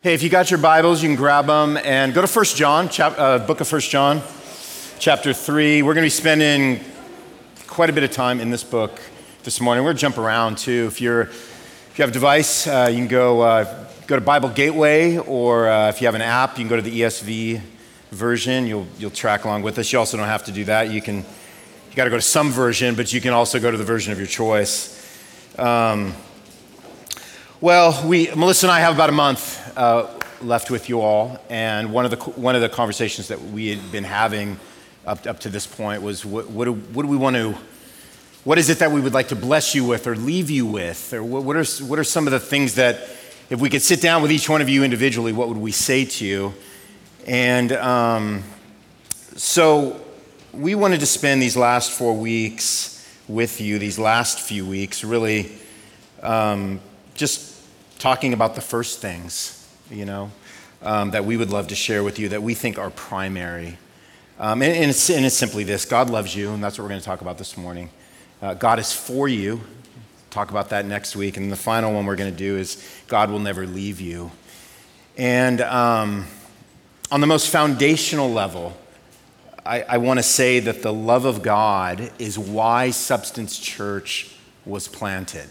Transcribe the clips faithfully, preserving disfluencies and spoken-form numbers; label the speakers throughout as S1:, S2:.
S1: Hey, if you got your Bibles, you can grab them and go to First John, chap- uh, book of First John, chapter three. We're going to be spending quite a bit of time in this book this morning. We're going to jump around too. If you're, if you have a device, uh, you can go uh, go to Bible Gateway, or uh, if you have an app, you can go to the E S V version. You'll you'll track along with us. You also don't have to do that. You can you got to go to some version, but you can also go to the version of your choice. Um, well, we Melissa and I have about a month Uh, left with you all, and one of the one of the conversations that we had been having up up to this point was what what do, what do we want to what is it that we would like to bless you with or leave you with, or what, what are what are some of the things that if we could sit down with each one of you individually, what would we say to you? And um, so we wanted to spend these last four weeks with you, these last few weeks, really um, just talking about the first things, you know, um, that we would love to share with you that we think are primary. Um, and, and, it's, and it's simply this: God loves you, and that's what we're going to talk about this morning. Uh, God is for you. Talk about that next week. And the final one we're going to do is God will never leave you. And um, on the most foundational level, I, I want to say that the love of God is why Substance Church was planted.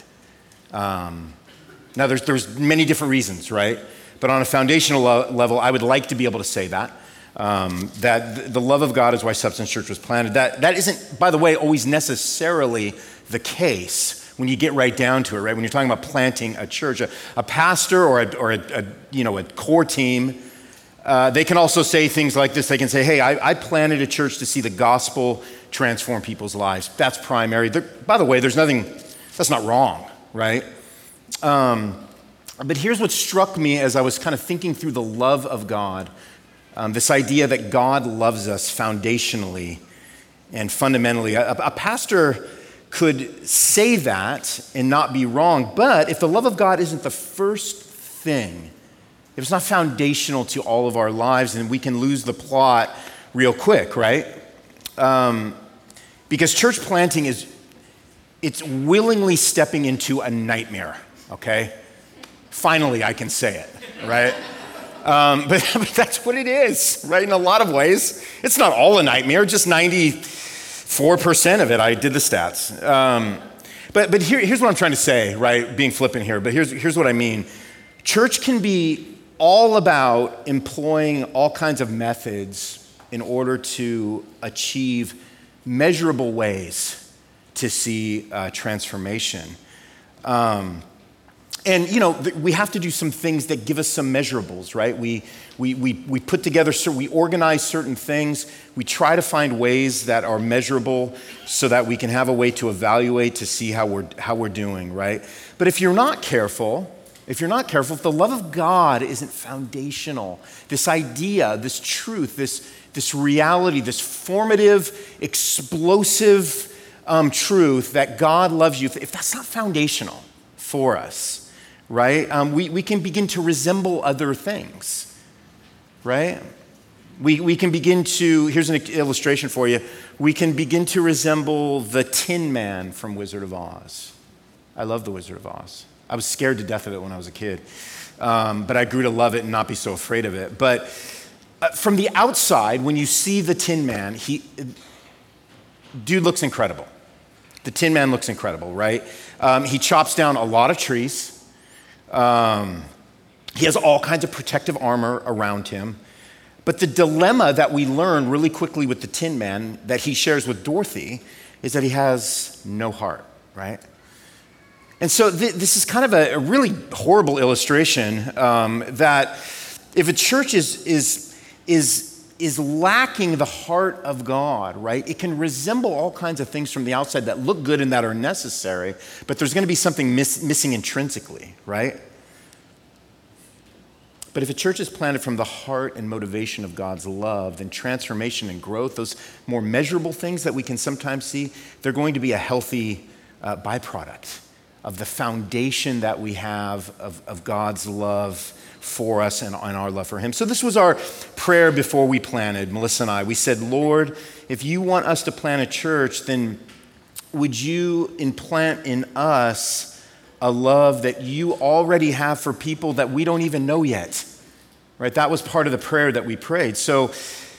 S1: Um, now, there's, there's many different reasons, right? But on a foundational lo- level, I would like to be able to say that, um, that th- the love of God is why Substance Church was planted. That that isn't, by the way, always necessarily the case when you get right down to it, right? When you're talking about planting a church, a, a pastor or a, or a, a you know a core team, uh, they can also say things like this. They can say, "Hey, I, I planted a church to see the gospel transform people's lives." That's primary. There, by the way, there's nothing. That's not wrong, right? Um, But here's what struck me as I was kind of thinking through the love of God, um, this idea that God loves us foundationally and fundamentally. A, a pastor could say that and not be wrong, but if the love of God isn't the first thing, if it's not foundational to all of our lives, then we can lose the plot real quick, right? Um, because church planting is, it's willingly stepping into a nightmare, okay? Finally, I can say it, right? Um, but, but that's what it is, right? In a lot of ways. It's not all a nightmare, just ninety-four percent of it. I did the stats. Um, but but here, here's what I'm trying to say, right? Being flippant here, but here's, here's what I mean. Church can be all about employing all kinds of methods in order to achieve measurable ways to see uh, transformation. Um, And, you know, we have to do some things that give us some measurables, right? We we we we put together, we organize certain things. We try to find ways that are measurable so that we can have a way to evaluate to see how we're how we're doing, right? But if you're not careful, if you're not careful, if the love of God isn't foundational, this idea, this truth, this this reality, this formative, explosive um, truth that God loves you, if that's not foundational for us, right? Um, we, we can begin to resemble other things, right? We, we can begin to, here's an illustration for you. We can begin to resemble the Tin Man from Wizard of Oz. I love the Wizard of Oz. I was scared to death of it when I was a kid, um, but I grew to love it and not be so afraid of it. But uh, from the outside, when you see the Tin Man, he, dude looks incredible. The Tin Man looks incredible, right? Um, he chops down a lot of trees. Um, he has all kinds of protective armor around him. But the dilemma that we learn really quickly with the Tin Man that he shares with Dorothy is that he has no heart, right? And so th- this is kind of a, a really horrible illustration um, that if a church is is is is lacking the heart of God, right? It can resemble all kinds of things from the outside that look good and that are necessary, but there's going to be something miss, missing intrinsically, right? But if a church is planted from the heart and motivation of God's love, then transformation and growth, those more measurable things that we can sometimes see, they're going to be a healthy uh, byproduct of the foundation that we have of, of God's love for us and, and our love for him. So this was our prayer before we planted, Melissa and I. We said, Lord, if you want us to plant a church, then would you implant in us a love that you already have for people that we don't even know yet? right? That was part of the prayer that we prayed. So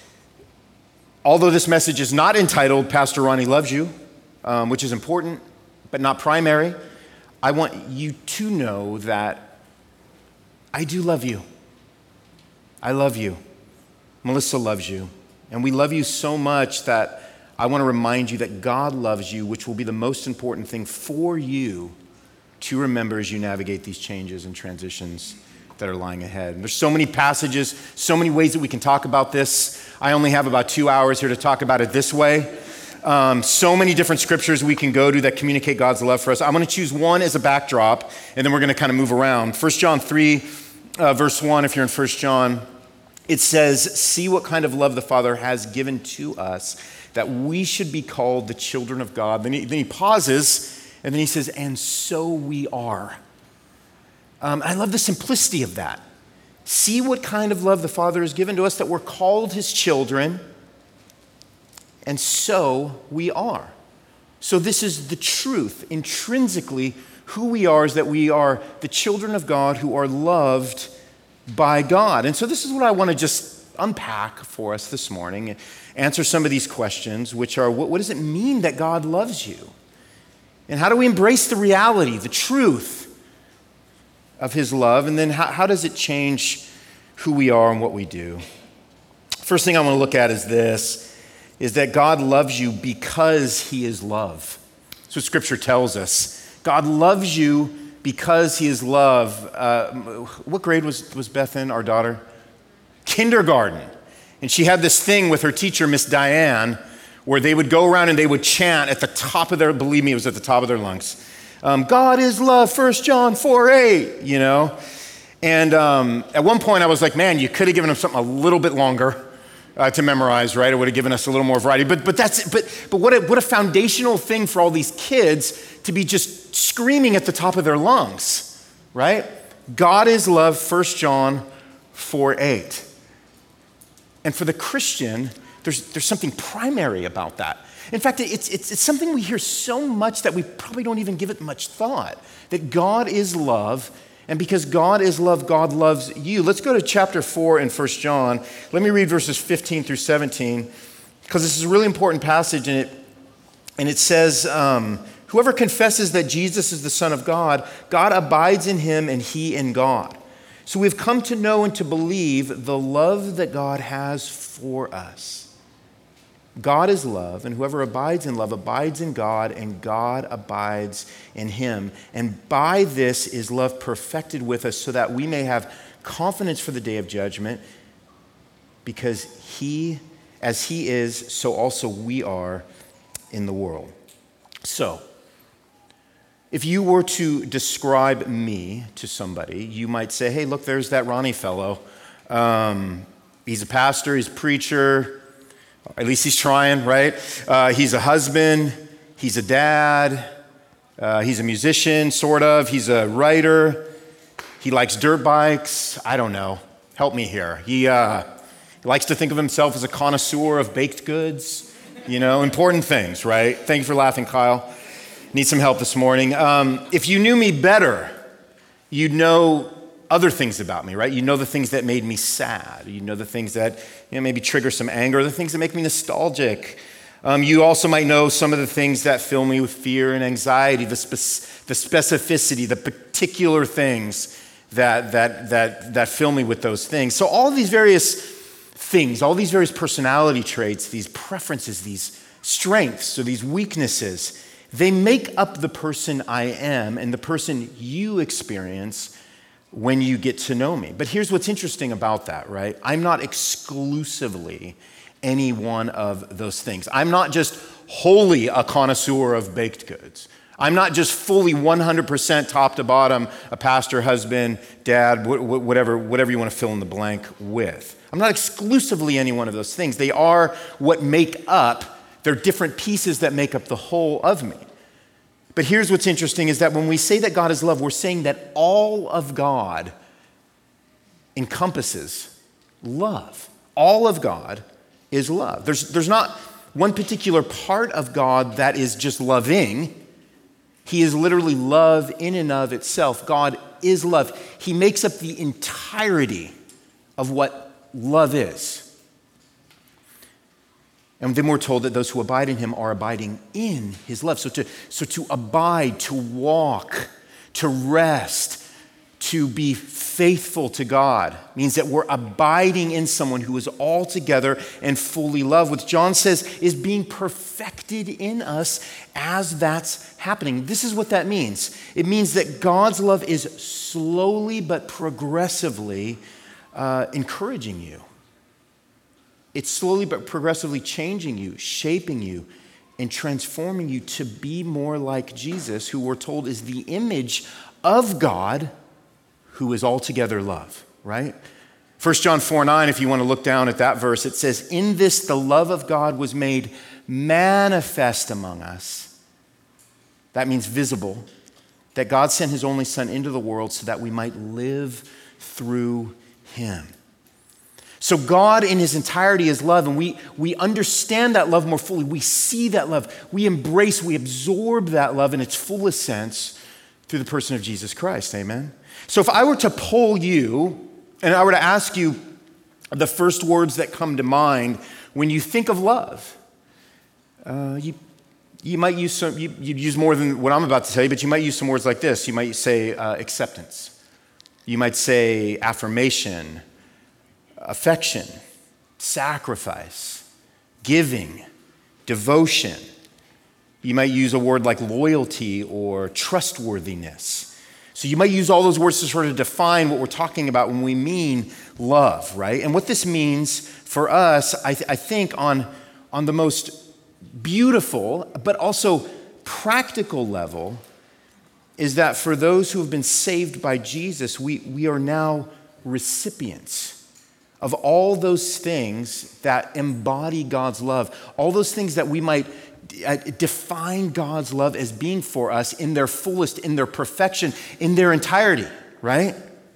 S1: although this message is not entitled Pastor Ronnie Loves You, um, which is important, but not primary, I want you to know that I do love you. I love you. Melissa loves you. And we love you so much that I want to remind you that God loves you, which will be the most important thing for you to remember as you navigate these changes and transitions that are lying ahead. And there's so many passages, so many ways that we can talk about this. I only have about two hours here to talk about it this way. Um, so many different scriptures we can go to that communicate God's love for us. I'm going to choose one as a backdrop, and then we're going to kind of move around. First John three, uh, verse one, if you're in First John, it says, "See what kind of love the Father has given to us, that we should be called the children of God." Then he, then he pauses, and then he says, "And so we are." Um, I love the simplicity of that. See what kind of love the Father has given to us, that we're called his children, and so we are. So this is the truth. Intrinsically, who we are is that we are the children of God who are loved by God. And so this is what I want to just unpack for us this morning, answer some of these questions, which are, what, what does it mean that God loves you? And how do we embrace the reality, the truth of his love? And then how, how does it change who we are and what we do? First thing I want to look at is this, is that God loves you because he is love. That's what Scripture tells us. God loves you because he is love. Uh, what grade was, was Beth in, our daughter? Kindergarten. And she had this thing with her teacher, Miss Diane, where they would go around and they would chant at the top of their, believe me, it was at the top of their lungs. Um, God is love, First John four eight, you know. And um, at one point I was like, man, you could have given them something a little bit longer uh, to memorize, right? It would have given us a little more variety. But but that's but but what a, what a foundational thing for all these kids to be just screaming at the top of their lungs, right? God is love, First John four eight. And for the Christian, there's there's something primary about that. In fact, it's, it's, it's something we hear so much that we probably don't even give it much thought, that God is love, and because God is love, God loves you. Let's go to chapter four in First John. Let me read verses fifteen through seventeen, because this is a really important passage, and it, and it says, um, whoever confesses that Jesus is the Son of God, God abides in him and he in God. So we've come to know and to believe the love that God has for us. God is love, and whoever abides in love abides in God, and God abides in him. And by this is love perfected with us, so that we may have confidence for the day of judgment, because he, as he is, so also we are in the world. So, if you were to describe me to somebody, you might say, hey, look, there's that Ronnie fellow. Um, he's a pastor, he's a preacher. At least he's trying, right? Uh, he's a husband. He's a dad. Uh, he's a musician, sort of. He's a writer. He likes dirt bikes. I don't know. Help me here. He, uh, he likes to think of himself as a connoisseur of baked goods. You know, important things, right? Thank you for laughing, Kyle. Need some help this morning. Um, if you knew me better, you'd know other things about me, right? You know the things that made me sad. You know the things that, you know, maybe trigger some anger, the things that make me nostalgic. Um, you also might know some of the things that fill me with fear and anxiety, the, spe- the specificity, the particular things that, that, that, that fill me with those things. So all these various things, all these various personality traits, these preferences, these strengths or these weaknesses, they make up the person I am and the person you experience when you get to know me. But here's what's interesting about that, right? I'm not exclusively any one of those things. I'm not just wholly a connoisseur of baked goods. I'm not just fully one hundred percent top to bottom a pastor, husband, dad, whatever, whatever you want to fill in the blank with. I'm not exclusively any one of those things. They are what make up, they're different pieces that make up the whole of me. But here's what's interesting is that when we say that God is love, we're saying that all of God encompasses love. All of God is love. There's, there's not one particular part of God that is just loving. He is literally love in and of itself. God is love. He makes up the entirety of what love is. And then we're told that those who abide in him are abiding in his love. So to, so to abide, to walk, to rest, to be faithful to God means that we're abiding in someone who is altogether and fully loved, which John says is being perfected in us as that's happening. This is what that means. It means that God's love is slowly but progressively uh, encouraging you. It's slowly but progressively changing you, shaping you, and transforming you to be more like Jesus, who we're told is the image of God, who is altogether love, right? First John four nine, if you want to look down at that verse, it says, "In this the love of God was made manifest among us." That means visible. That God sent his only Son into the world so that we might live through him. So God in his entirety is love, and we, we understand that love more fully. We see that love. We embrace, we absorb that love in its fullest sense through the person of Jesus Christ, amen? So if I were to poll you, and I were to ask you the first words that come to mind when you think of love, uh, you, you might use some, you, you'd use more than what I'm about to tell you, but you might use some words like this. You might say uh, acceptance. You might say affirmation, affection, sacrifice, giving, devotion. You might use a word like loyalty or trustworthiness. So you might use all those words to sort of define what we're talking about when we mean love, right? And what this means for us, I, th- I think, on, on the most beautiful but also practical level, is that for those who have been saved by Jesus, we, we are now recipients of all those things that embody God's love, all those things that we might define God's love as being for us in their fullest, in their perfection, in their entirety, right?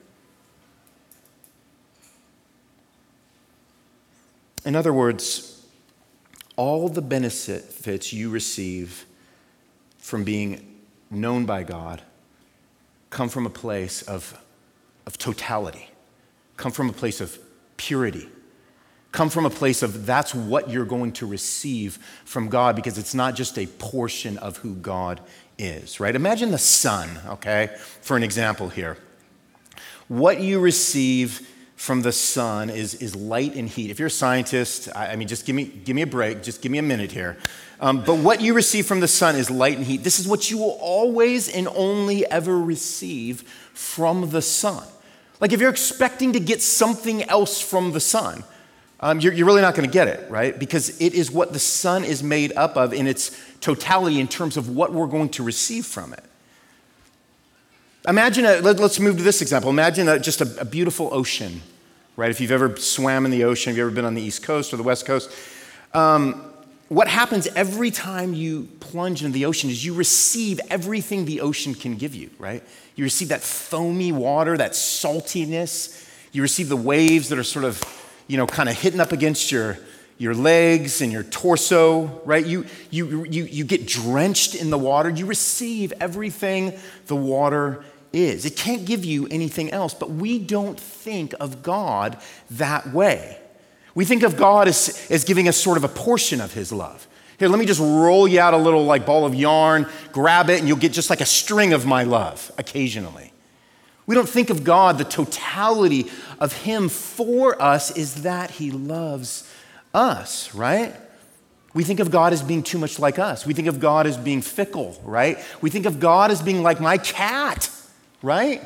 S1: In other words, all the benefits you receive from being known by God come from a place of, of totality, come from a place of purity, come from a place of that's what you're going to receive from God, because it's not just a portion of who God is, right? Imagine the sun, okay, for an example here. What you receive from the sun is, is light and heat. If you're a scientist, I, I mean, just give me, give me a break, just give me a minute here. Um, but what you receive from the sun is light and heat. This is what you will always and only ever receive from the sun. Like if you're expecting to get something else from the sun, um, you're, you're really not going to get it, right? Because it is what the sun is made up of in its totality in terms of what we're going to receive from it. Imagine, a, let, let's move to this example. Imagine a, just a, a beautiful ocean, right? If you've ever swam in the ocean, if you've ever been on the East Coast or the West Coast, um, what happens every time you plunge into the ocean is you receive everything the ocean can give you, right? You receive that foamy water, that saltiness. You receive the waves that are sort of, you know, kind of hitting up against your, your legs and your torso, right? You, you, you, you get drenched in the water. You receive everything the water is. It can't give you anything else, but we don't think of God that way. We think of God as, as giving us sort of a portion of his love. Here, let me just roll you out a little like ball of yarn, grab it, and you'll get just like a string of my love occasionally. We don't think of God, the totality of him for us is that he loves us, right? We think of God as being too much like us. We think of God as being fickle, right? We think of God as being like my cat, right?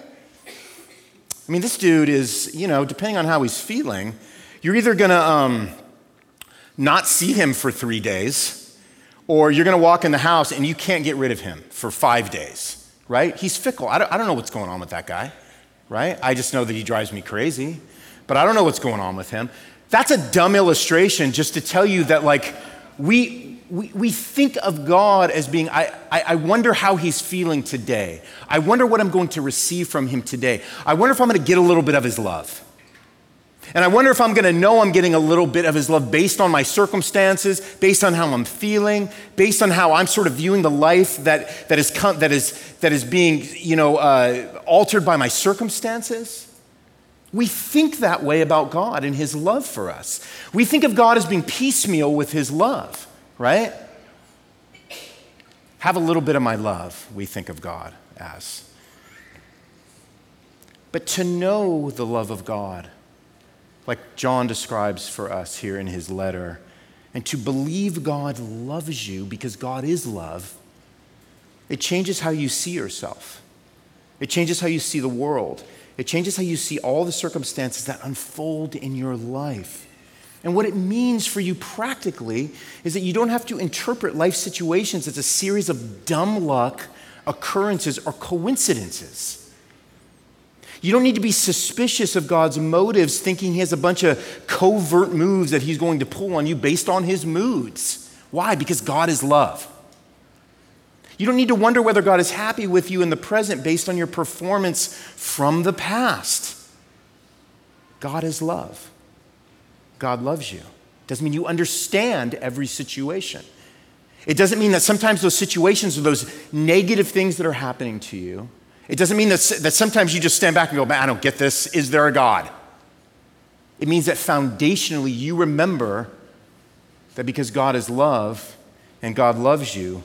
S1: I mean, this dude is, you know, depending on how he's feeling, you're either going to um, not see him for three days, or you're going to walk in the house and you can't get rid of him for five days, right? He's fickle. I don't, I don't know what's going on with that guy, right? I just know that he drives me crazy, but I don't know what's going on with him. That's a dumb illustration just to tell you that, like, we we, we think of God as being, I, I, I wonder how he's feeling today. I wonder what I'm going to receive from him today. I wonder if I'm going to get a little bit of his love. And I wonder if I'm going to know I'm getting a little bit of his love based on my circumstances, based on how I'm feeling, based on how I'm sort of viewing the life that, that, is, that, is, that is being, you know, uh, altered by my circumstances. We think that way about God and his love for us. We think of God as being piecemeal with his love, right? Have a little bit of my love, we think of God as. But to know the love of God, like John describes for us here in his letter, and to believe God loves you because God is love, it changes how you see yourself. It changes how you see the world. It changes how you see all the circumstances that unfold in your life. And what it means for you practically is that you don't have to interpret life situations as a series of dumb luck, occurrences, or coincidences. You don't need to be suspicious of God's motives, thinking he has a bunch of covert moves that he's going to pull on you based on his moods. Why? Because God is love. You don't need to wonder whether God is happy with you in the present based on your performance from the past. God is love. God loves you. Doesn't mean you understand every situation. It doesn't mean that sometimes those situations or those negative things that are happening to you, it doesn't mean that, that sometimes you just stand back and go, man, I don't get this. Is there a God? It means that foundationally you remember that because God is love and God loves you,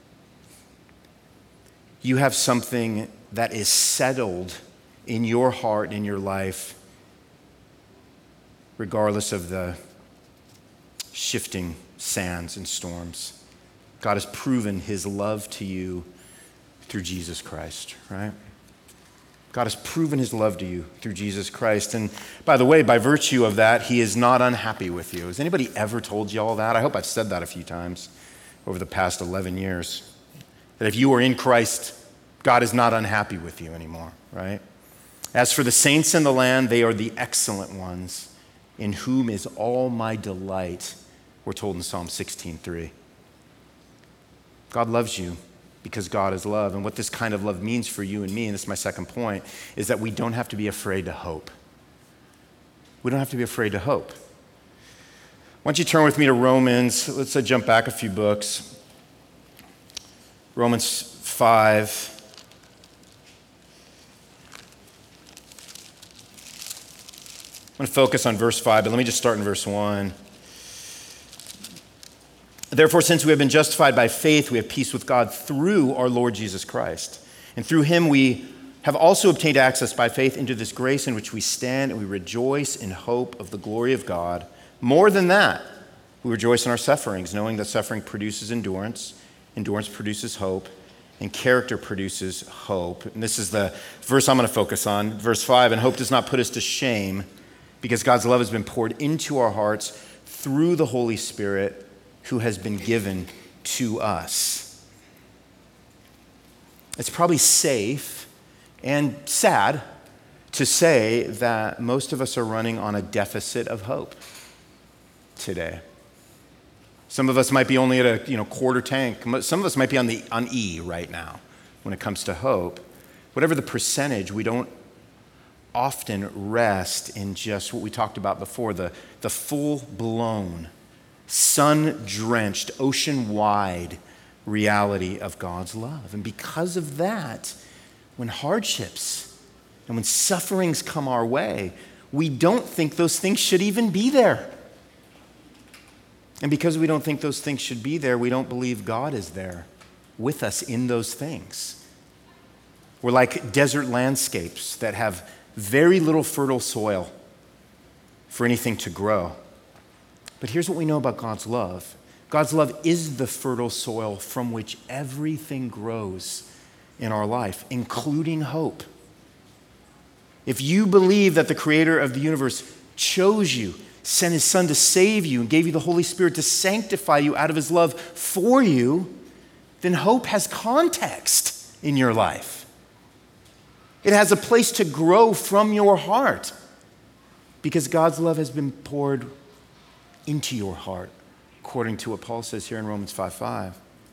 S1: you have something that is settled in your heart, in your life, regardless of the shifting sands and storms. God has proven his love to you through Jesus Christ, right? God has proven his love to you through Jesus Christ. And by the way, by virtue of that, he is not unhappy with you. Has anybody ever told you all that? I hope I've said that a few times over the past eleven years. That if you are in Christ, God is not unhappy with you anymore, right? As for the saints in the land, they are the excellent ones, in whom is all my delight, we're told in Psalm sixteen three. God loves you because God is love. And what this kind of love means for you and me, and this is my second point, is that we don't have to be afraid to hope. We don't have to be afraid to hope. Why don't you turn with me to Romans? Let's uh, jump back a few books. Romans five. I'm going to focus on verse five, but let me just start in verse one. Therefore, since we have been justified by faith, we have peace with God through our Lord Jesus Christ. And through him we have also obtained access by faith into this grace in which we stand, and we rejoice in hope of the glory of God. More than that, we rejoice in our sufferings, knowing that suffering produces endurance, endurance produces hope, and character produces hope. And this is the verse I'm going to focus on, verse five. And hope does not put us to shame, because God's love has been poured into our hearts through the Holy Spirit who has been given to us. It's probably safe and sad to say that most of us are running on a deficit of hope today. Some of us might be only at a you know quarter tank. Some of us might be on the on E right now when it comes to hope. Whatever the percentage, we don't often rest in just what we talked about before, the, the full-blown, sun-drenched, ocean-wide reality of God's love. And because of that, when hardships and when sufferings come our way, we don't think those things should even be there. And because we don't think those things should be there, we don't believe God is there with us in those things. We're like desert landscapes that have very little fertile soil for anything to grow. But here's what we know about God's love. God's love is the fertile soil from which everything grows in our life, including hope. If you believe that the creator of the universe chose you, sent his son to save you, and gave you the Holy Spirit to sanctify you out of his love for you, then hope has context in your life. It has a place to grow from your heart because God's love has been poured into your heart, according to what Paul says here in Romans five five.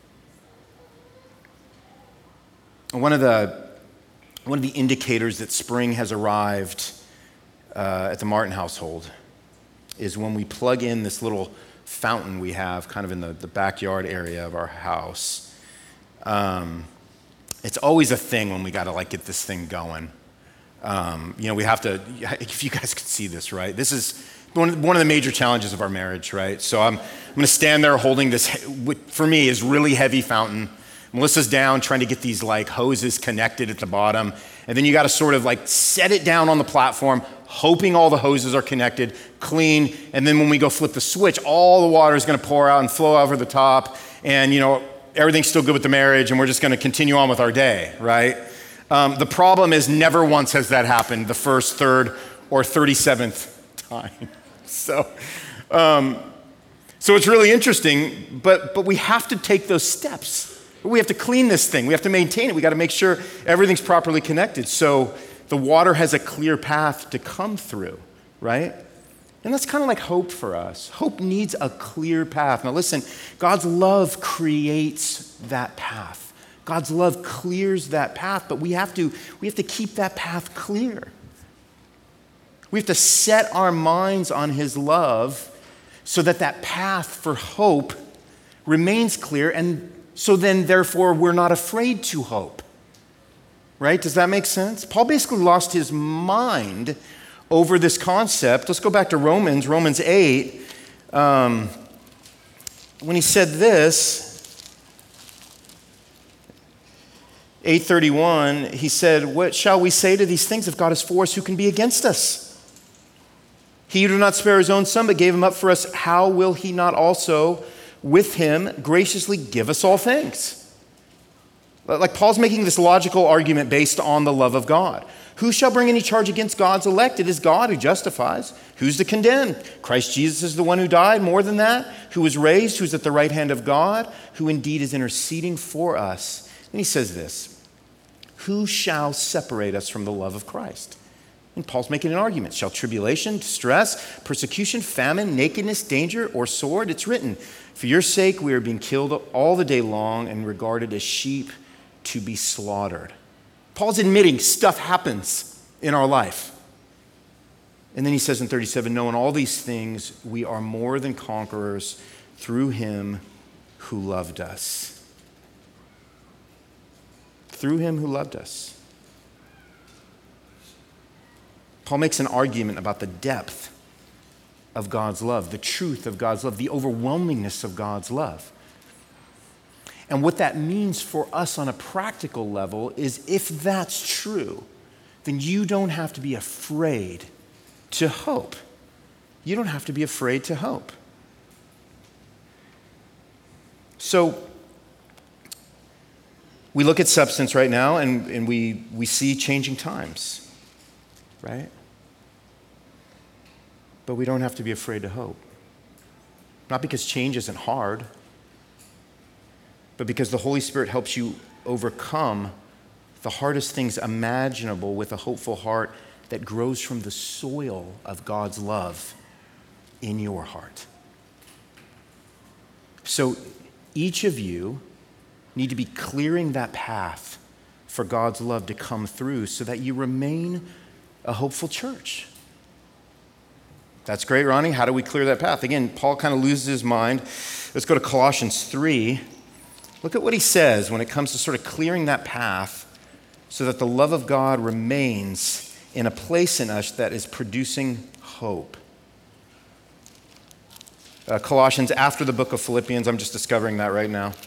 S1: One of the, one of the indicators that spring has arrived uh, at the Martin household is when we plug in this little fountain we have kind of in the, the backyard area of our house. Um, It's always a thing when we got to like get this thing going. Um, you know, we have to, if you guys could see this, right? This is one of, one of the major challenges of our marriage, right? So I'm, I'm going to stand there holding this, what for me is really heavy fountain. Melissa's down trying to get these like hoses connected at the bottom. And then you got to sort of like set it down on the platform, hoping all the hoses are connected, clean. And then when we go flip the switch, all the water is going to pour out and flow over the top. And, you know, everything's still good with the marriage and we're just going to continue on with our day, right? Um, the problem is never once has that happened the first, third, or thirty-seventh time. So, um, so it's really interesting, but, but we have to take those steps. We have to clean this thing. We have to maintain it. We got to make sure everything's properly connected so the water has a clear path to come through, right? And that's kind of like hope for us. Hope needs a clear path. Now listen, God's love creates that path. God's love clears that path, but we have to, we have to keep that path clear. We have to set our minds on his love so that that path for hope remains clear, and so then therefore we're not afraid to hope. Right? Does that make sense? Paul basically lost his mind over this concept. Let's go back to Romans, Romans eight. Um, when he said this, eight thirty-one, he said, "What shall we say to these things? If God is for us, who can be against us? He who did not spare his own son, but gave him up for us, how will he not also with him graciously give us all things?" Like Paul's making this logical argument based on the love of God. Who shall bring any charge against God's elect? It is God who justifies. Who's to condemn? Christ Jesus is the one who died, more than that, who was raised, who's at the right hand of God, who indeed is interceding for us. And he says this, who shall separate us from the love of Christ? And Paul's making an argument. Shall tribulation, distress, persecution, famine, nakedness, danger, or sword? It's written, for your sake we are being killed all the day long and regarded as sheep to be slaughtered. Paul's admitting stuff happens in our life. And then he says in thirty-seven, no, in all these things we are more than conquerors through him who loved us. Through him who loved us. Paul makes an argument about the depth of God's love, the truth of God's love, the overwhelmingness of God's love. And what that means for us on a practical level is if that's true, then you don't have to be afraid to hope. You don't have to be afraid to hope. So we look at substance right now and, and we, we see changing times, right? But we don't have to be afraid to hope. Not because change isn't hard, but because the Holy Spirit helps you overcome the hardest things imaginable with a hopeful heart that grows from the soil of God's love in your heart. So each of you need to be clearing that path for God's love to come through so that you remain a hopeful church. That's great, Ronnie. How do we clear that path? Again, Paul kind of loses his mind. Let's go to Colossians three. Look at what he says when it comes to sort of clearing that path so that the love of God remains in a place in us that is producing hope. Uh, Colossians, after the book of Philippians, I'm just discovering that right now.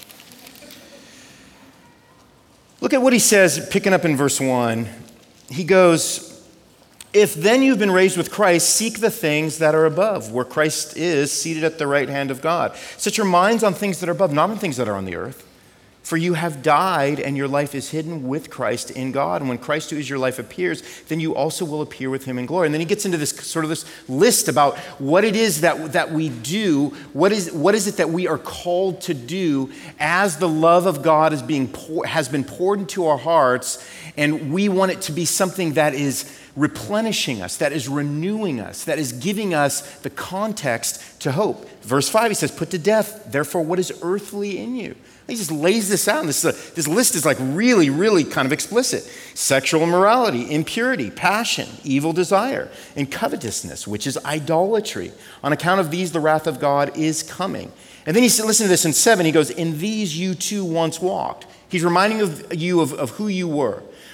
S1: Look at what he says, picking up in verse one. He goes, if then you've been raised with Christ, seek the things that are above, where Christ is seated at the right hand of God. Set your minds on things that are above, not on things that are on the earth. For you have died, and your life is hidden with Christ in God. And when Christ, who is your life, appears, then you also will appear with him in glory. And then he gets into this sort of this list about what it is that, that we do. What is, what is it that we are called to do as the love of God is being pour, has been poured into our hearts, and we want it to be something that is replenishing us, that is renewing us, that is giving us the context to hope. Verse five, he says, put to death, therefore, what is earthly in you. He just lays this out, and this, uh, this list is like really, really kind of explicit. Sexual immorality, impurity, passion, evil desire, and covetousness, which is idolatry. On account of these, the wrath of God is coming. And then he said, listen to this in seven, he goes, in these you too once walked. He's reminding of you of, of who you were.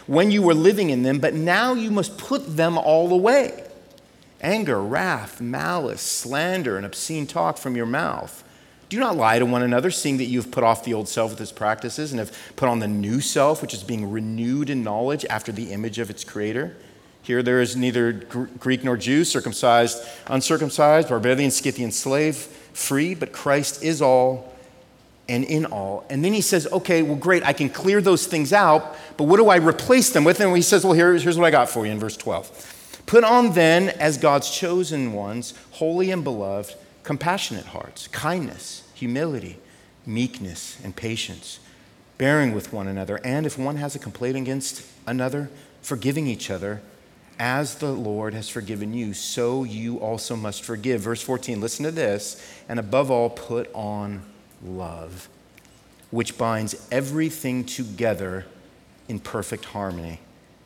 S1: when you were living in them, but now you must put them all away. Anger, wrath, malice, slander, and obscene talk from your mouth. Do not lie to one another, seeing that you have put off the old self with its practices and have put on the new self, which is being renewed in knowledge after the image of its creator. Here there is neither Greek nor Jew, circumcised, uncircumcised, barbarian, Scythian, slave, free, but Christ is all and in all. And then he says, okay, well, great, I can clear those things out, but what do I replace them with? And he says, well, here, here's what I got for you in verse twelve. Put on then, as God's chosen ones, holy and beloved, compassionate hearts, kindness, humility, meekness, and patience, bearing with one another, and if one has a complaint against another, forgiving each other, as the Lord has forgiven you, so you also must forgive. Verse fourteen, listen to this, and above all, put on love, which binds everything together in perfect harmony.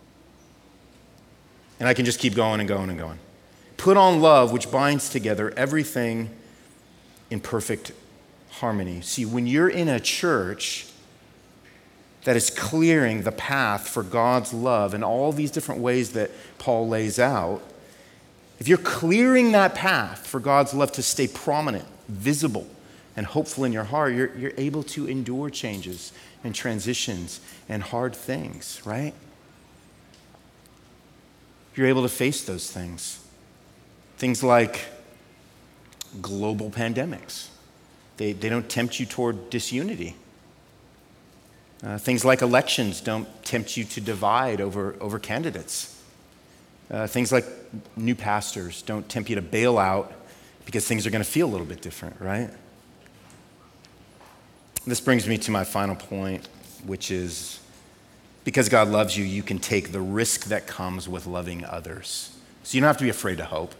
S1: And I can just keep going and going and going. Put on love, which binds together everything in perfect harmony. See, when you're in a church that is clearing the path for God's love in all these different ways that Paul lays out, if you're clearing that path for God's love to stay prominent, visible, and hopeful in your heart, you're, you're able to endure changes and transitions and hard things, right? You're able to face those things. Things like global pandemics. They, they don't tempt you toward disunity. Uh, things like elections don't tempt you to divide over, over candidates. Uh, things like new pastors don't tempt you to bail out because things are going to feel a little bit different, right? This brings me to my final point, which is because God loves you, you can take the risk that comes with loving others. So you don't have to be afraid to hope.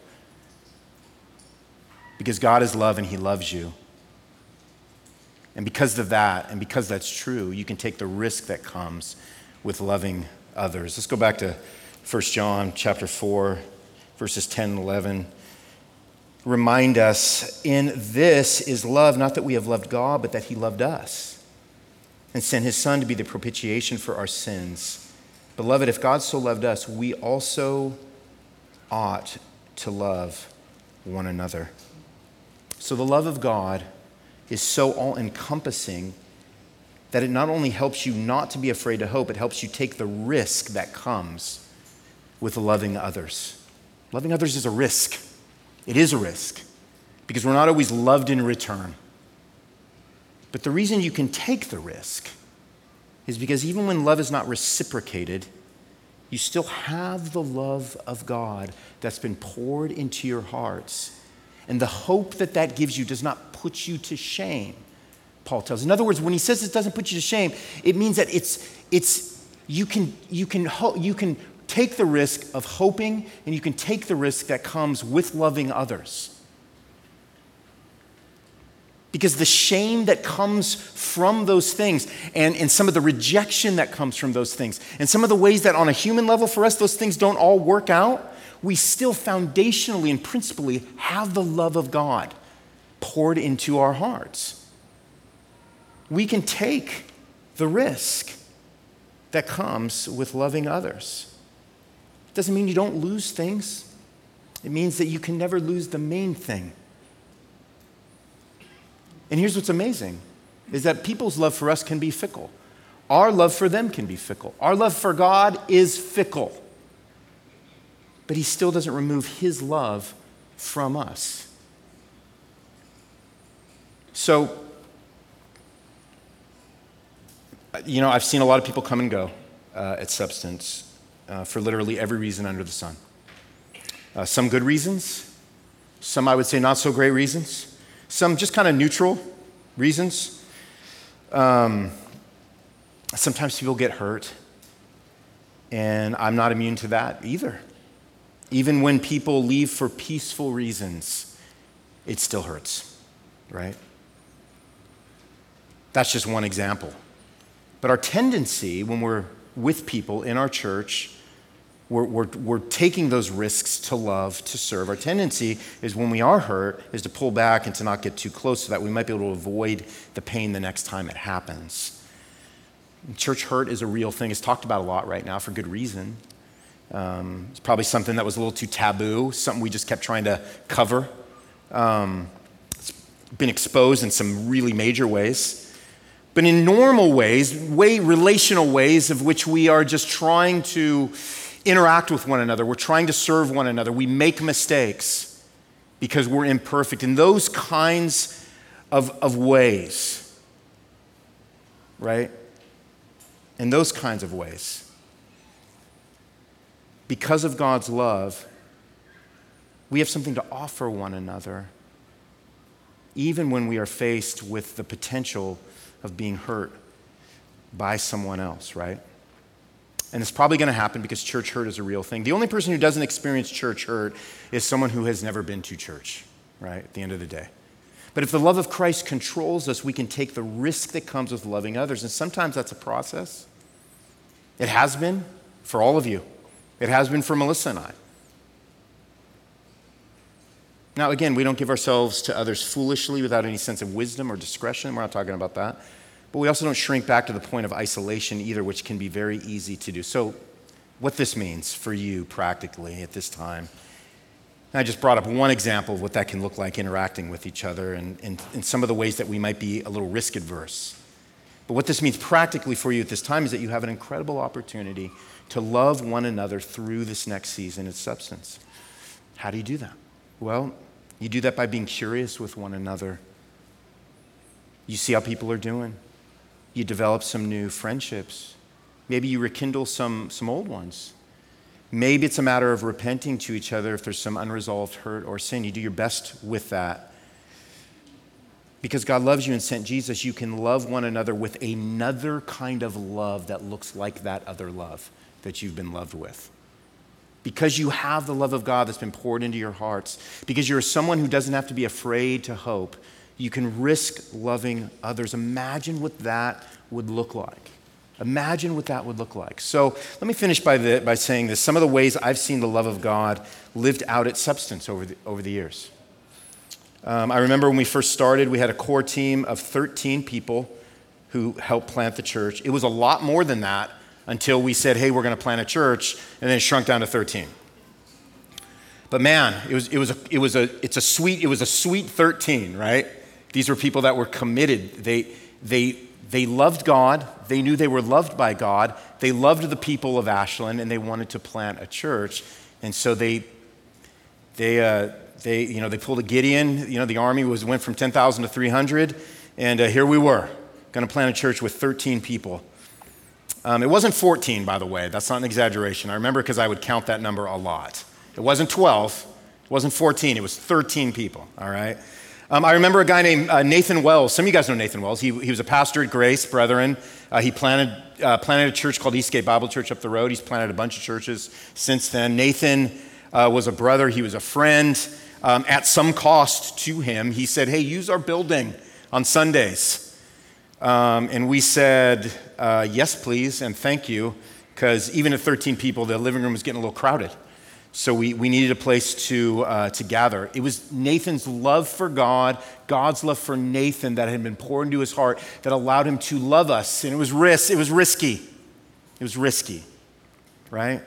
S1: Because God is love and he loves you. And because of that, and because that's true, you can take the risk that comes with loving others. Let's go back to First John chapter four, verses ten and eleven. Remind us, in this is love, not that we have loved God, but that he loved us and sent his son to be the propitiation for our sins. Beloved, if God so loved us, we also ought to love one another. So the love of God is so all-encompassing that it not only helps you not to be afraid to hope, it helps you take the risk that comes with loving others. Loving others is a risk. It is a risk because we're not always loved in return. But the reason you can take the risk is because even when love is not reciprocated, you still have the love of God that's been poured into your hearts. And the hope that that gives you does not put you to shame, Paul tells. In other words, when he says it doesn't put you to shame, it means that it's it's you can you can ho- you can take the risk of hoping, and you can take the risk that comes with loving others. Because the shame that comes from those things, and, and some of the rejection that comes from those things, and some of the ways that on a human level for us those things don't all work out, we still foundationally and principally have the love of God poured into our hearts. We can take the risk that comes with loving others. It doesn't mean you don't lose things. It means that you can never lose the main thing. And here's what's amazing, is that people's love for us can be fickle. Our love for them can be fickle. Our love for God is fickle. But he still doesn't remove his love from us. So, you know, I've seen a lot of people come and go uh, at Substance uh, for literally every reason under the sun. Uh, some good reasons, some I would say not so great reasons, some just kind of neutral reasons. Um, sometimes people get hurt, and I'm not immune to that either. Even when people leave for peaceful reasons, it still hurts, right? That's just one example. But our tendency when we're with people in our church, we're, we're, we're taking those risks to love, to serve. Our tendency is when we are hurt is to pull back and to not get too close so that we might be able to avoid the pain the next time it happens. Church hurt is a real thing. It's talked about a lot right now for good reason. Um, it's probably something that was a little too taboo, something we just kept trying to cover. Um, it's been exposed in some really major ways. But in normal ways, way relational ways of which we are just trying to interact with one another, we're trying to serve one another, we make mistakes because we're imperfect. In those kinds of, of ways, right? In those kinds of ways, because of God's love, we have something to offer one another, even when we are faced with the potential of being hurt by someone else, right? And it's probably going to happen because church hurt is a real thing. The only person who doesn't experience church hurt is someone who has never been to church, right, at the end of the day. But if the love of Christ controls us, we can take the risk that comes with loving others. And sometimes that's a process. It has been for all of you. It has been for Melissa and I. Now, again, we don't give ourselves to others foolishly without any sense of wisdom or discretion. We're not talking about that. But we also don't shrink back to the point of isolation either, which can be very easy to do. So what this means for you practically at this time, I just brought up one example of what that can look like interacting with each other and, and, and some of the ways that we might be a little risk adverse. But what this means practically for you at this time is that you have an incredible opportunity to love one another through this next season of substance. How do you do that? Well, you do that by being curious with one another. You see how people are doing. You develop some new friendships. Maybe you rekindle some, some old ones. Maybe it's a matter of repenting to each other if there's some unresolved hurt or sin. You do your best with that. Because God loves you and sent Jesus, you can love one another with another kind of love that looks like that other love that you've been loved with. Because you have the love of God that's been poured into your hearts, because you're someone who doesn't have to be afraid to hope, you can risk loving others. Imagine what that would look like. Imagine what that would look like. So let me finish by, the, by saying this. Some of the ways I've seen the love of God lived out at Substance over the, over the years. Um, I remember when we first started, we had a core team of thirteen people who helped plant the church. It was a lot more than that until we said, hey, we're going to plant a church, and then it shrunk down to thirteen. But man, it was, it was, a, it was, a, it's a sweet, it was a sweet thirteen, right? These were people that were committed. They, they, they loved God. They knew they were loved by God. They loved the people of Ashland, and they wanted to plant a church. And so they, they, uh, they, you know, they pulled a Gideon. You know, the army was went from ten thousand to three hundred, and uh, here we were, going to plant a church with thirteen people. Um, it wasn't fourteen, by the way. That's not an exaggeration. I remember because I would count that number a lot. It wasn't twelve. It wasn't fourteen. It was thirteen people. All right. Um, I remember a guy named uh, Nathan Wells. Some of you guys know Nathan Wells. He, he was a pastor at Grace Brethren. Uh, he planted, uh, planted a church called Eastgate Bible Church up the road. He's planted a bunch of churches since then. Nathan uh, was a brother. He was a friend. Um, at some cost to him, he said, hey, use our building on Sundays. Um, and we said, uh, yes, please, and thank you, because even at thirteen people, the living room was getting a little crowded. So we, we needed a place to, uh, to gather. It was Nathan's love for God, God's love for Nathan that had been poured into his heart that allowed him to love us. And it was risk, it was risky. It was risky, right?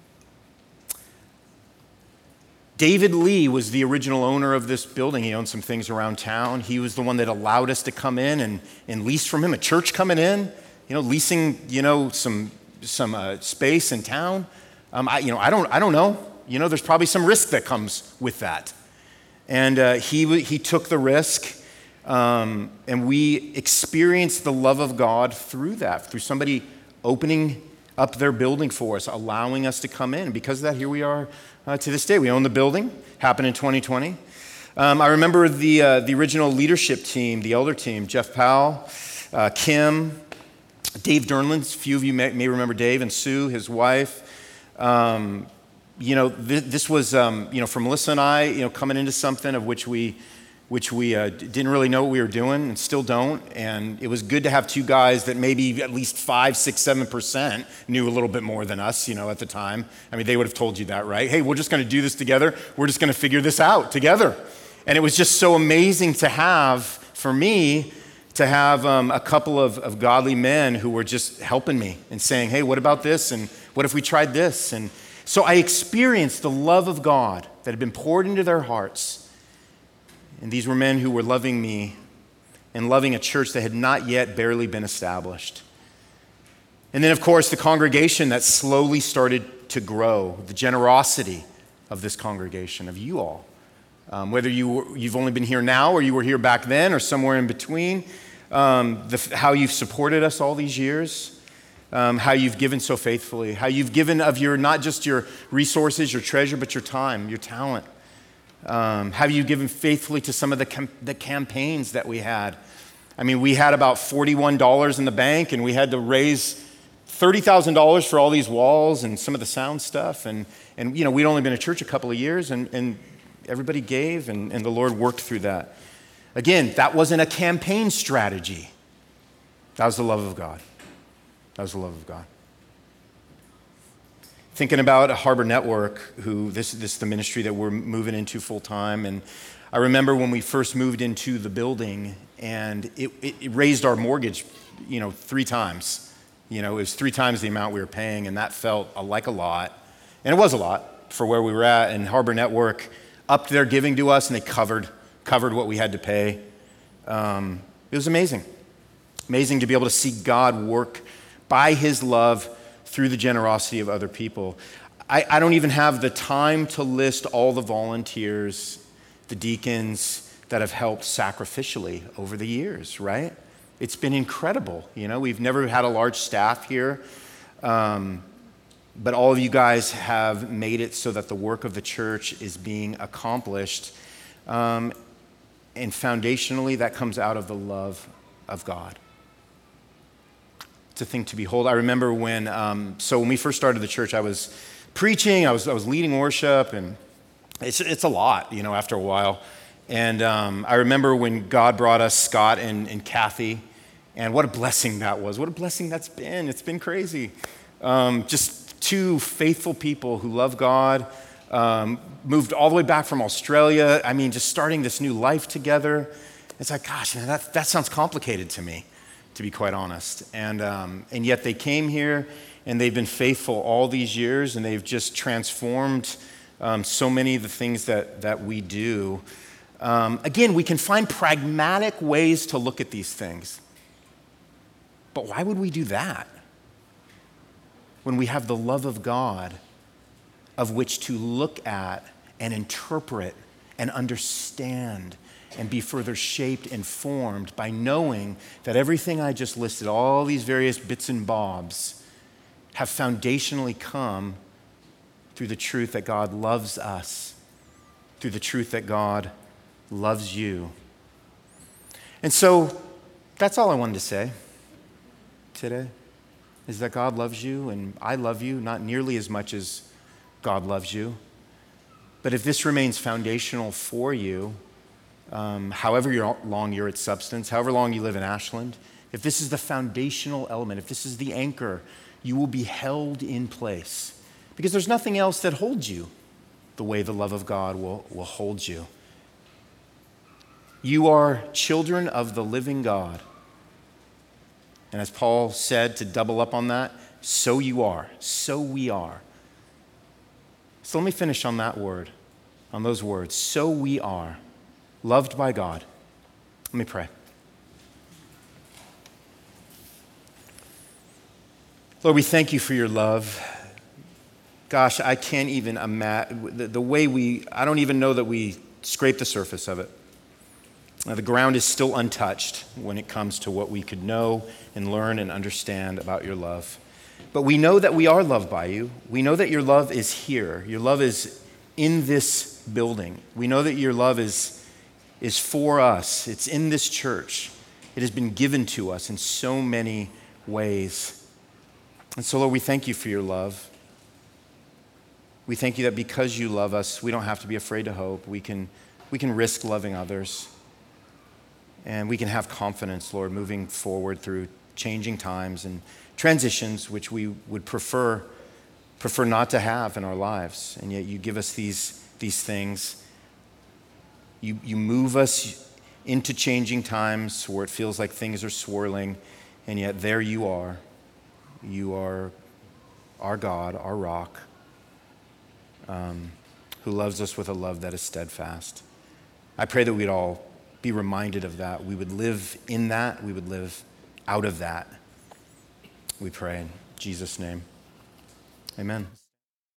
S1: David Lee was the original owner of this building. He owned some things around town. He was the one that allowed us to come in and, and lease from him. A church coming in, you know, leasing, you know, some, some uh, space in town. Um, I, you know, I don't, I don't know. You know, there's probably some risk that comes with that. And uh, he, he took the risk, um, and we experienced the love of God through that, through somebody opening up their building for us, allowing us to come in. And because of that, here we are uh, to this day. We own the building. Happened in twenty twenty. Um, I remember the, uh, the original leadership team, the elder team, Jeff Powell, uh, Kim, Dave Dernland. A few of you may, may remember Dave, and Sue, his wife. Um, you know, th- this was, um, you know, for Melissa and I, you know, coming into something of which we, which we uh, didn't really know what we were doing and still don't. And it was good to have two guys that maybe at least five, six, seven percent knew a little bit more than us, you know, at the time. I mean, they would have told you that, right? Hey, we're just going to do this together. We're just going to figure this out together. And it was just so amazing to have, for me, to have um, a couple of, of godly men who were just helping me and saying, hey, what about this? And what if we tried this? And so I experienced the love of God that had been poured into their hearts. And these were men who were loving me and loving a church that had not yet barely been established. And then, of course, the congregation that slowly started to grow, the generosity of this congregation, of you all. Um, whether you were, you've only been here now or you were here back then or somewhere in between, um, the, how you've supported us all these years, um, how you've given so faithfully, how you've given of your, not just your resources, your treasure, but your time, your talent. Um, how you've given faithfully to some of the, com- the campaigns that we had. I mean, we had about forty-one dollars in the bank and we had to raise thirty thousand dollars for all these walls and some of the sound stuff. And, and you know, we'd only been a church a couple of years and, and everybody gave and, and the Lord worked through that. Again, that wasn't a campaign strategy. That was the love of God. That was the love of God. Thinking about Harbor Network, who this, this is the ministry that we're moving into full time. And I remember when we first moved into the building and it, it, it raised our mortgage, you know, three times. You know, it was three times the amount we were paying, and that felt like a lot. And it was a lot for where we were at. And Harbor Network upped their giving to us, and they covered covered what we had to pay. Um, it was amazing. Amazing to be able to see God work by his love through the generosity of other people. I, I don't even have the time to list all the volunteers, the deacons that have helped sacrificially over the years, right? It's been incredible. You know, we've never had a large staff here, um, but all of you guys have made it so that the work of the church is being accomplished. Um, and foundationally, that comes out of the love of God. It's a thing to behold. I remember when, um, so when we first started the church, I was preaching, I was I was leading worship, and it's it's a lot, you know, after a while. And um, I remember when God brought us Scott and, and Kathy, and what a blessing that was. What a blessing that's been. It's been crazy. Um, just two faithful people who love God, um, moved all the way back from Australia. I mean, just starting this new life together. It's like, gosh, man, that, that sounds complicated to me, to be quite honest. And, um, and yet they came here, and they've been faithful all these years, and they've just transformed um, so many of the things that, that we do. Um, again, we can find pragmatic ways to look at these things. But why would we do that when we have the love of God of which to look at and interpret and understand and be further shaped and formed by knowing that everything I just listed, all these various bits and bobs, have foundationally come through the truth that God loves us, through the truth that God loves you. And so that's all I wanted to say today, is that God loves you and I love you, not nearly as much as God loves you. But if this remains foundational for you, um, however you're, long you're at Substance, however long you live in Ashland, if this is the foundational element, if this is the anchor, you will be held in place. Because there's nothing else that holds you the way the love of God will, will hold you. You are children of the living God. And as Paul said, to double up on that, so you are, so we are. So let me finish on that word, on those words. So we are, loved by God. Let me pray. Lord, we thank you for your love. Gosh, I can't even imagine, the, the way we, I don't even know that we scrape the surface of it. Now, the ground is still untouched when it comes to what we could know and learn and understand about your love. But we know that we are loved by you. We know that your love is here. Your love is in this building. We know that your love is, is for us. It's in this church. It has been given to us in so many ways. And so, Lord, we thank you for your love. We thank you that because you love us, we don't have to be afraid to hope. We can, we can risk loving others. And we can have confidence, Lord, moving forward through changing times and transitions, which we would prefer prefer not to have in our lives. And yet you give us these, these things. You, you move us into changing times where it feels like things are swirling, and yet there you are. You are our God, our rock, um, who loves us with a love that is steadfast. I pray that we'd all be reminded of that. We would live in that. We would live out of that. We pray in Jesus' name. Amen.